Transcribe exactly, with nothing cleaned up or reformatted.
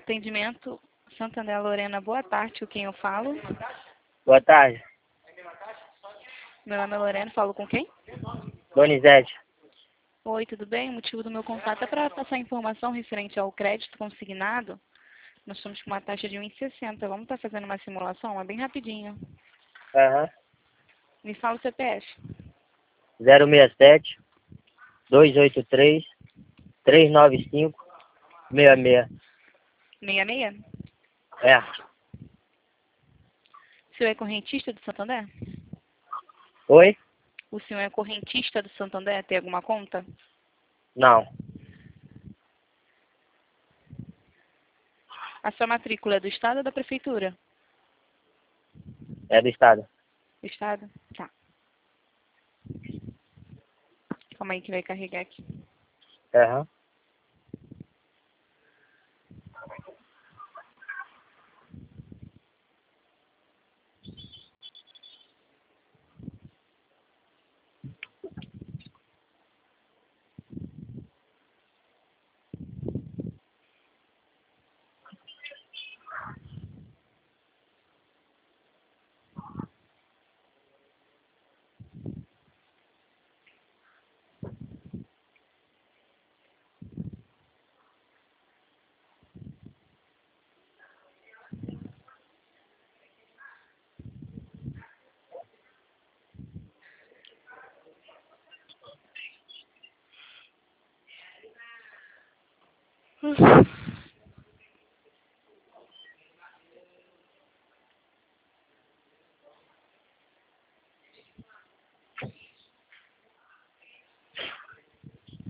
Atendimento Santander Lorena, boa tarde, com quem eu falo? Boa tarde. Meu nome é Lorena, falo com quem? Donizete. Oi, tudo bem? O motivo do meu contato é para passar informação referente ao crédito consignado. Nós estamos com uma taxa de um vírgula sessenta. Vamos estar fazendo uma simulação? É bem rapidinho. Aham. Me fala o C P F. zero seis sete, dois oito três, três nove cinco, seis seis. seis seis? É. O senhor é correntista do Santander? Oi? O senhor é correntista do Santander? Tem alguma conta? Não. A sua matrícula é do Estado ou da Prefeitura? É do estado. Do Estado? Tá. Calma aí que vai carregar aqui. Aham. Hum.